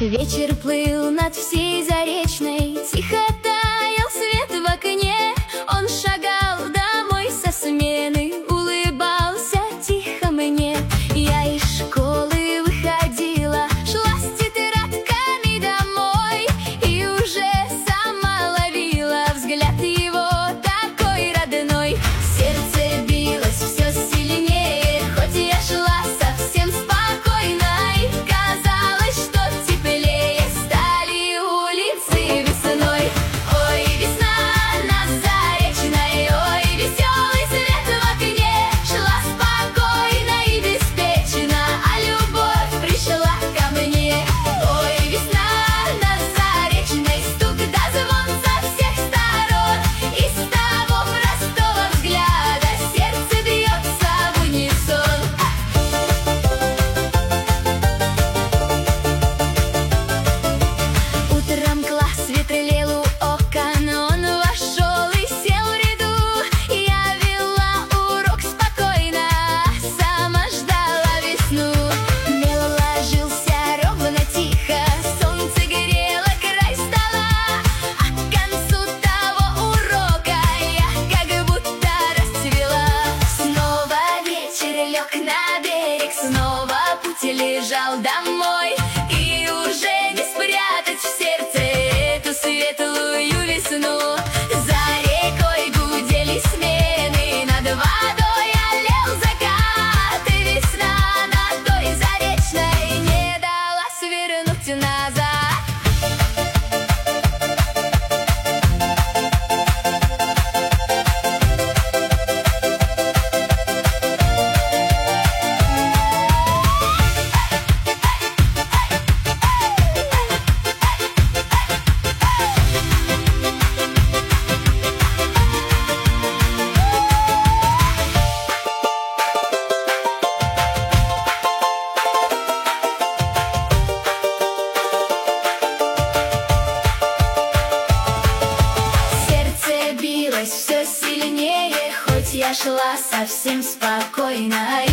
Вечер плыл над всей Заречной, тихо таял свет в окне. Он шагал домой со смены, улыбался тихо мне. Я из школы выходила, шла с тетрадками домой, и уже сама ловила взгляд его такой родной. Сердце билось все сильнее, хоть я шла совсем спокойно, и казалось, что теплее стали улицы весной. Ой, весна на Заречной, ой, веселый свет в окне. Шла спокойно и беспечно, а любовь пришла ко мне. Ой, весна на Заречной, стук да звон со всех сторон, и с того простого взгляда сердце бьется в унисон. Утром класс ветрелел у окон, он вошел и сел в ряду. Я вела урок спокойно, сама ждала весну. Мел ложился ровно тихо, солнце грело край стола, а к концу того урока я как будто расцвела. Снова вечер лег на берег, снова путь лежал домой, и уже не спрятать в сердце эту светлую весну. За рекой гудели смены, над водой алел закат, и весна на той Заречной не дала свернуть назад. Сердце билось все сильнее, хоть я шла совсем спокойно,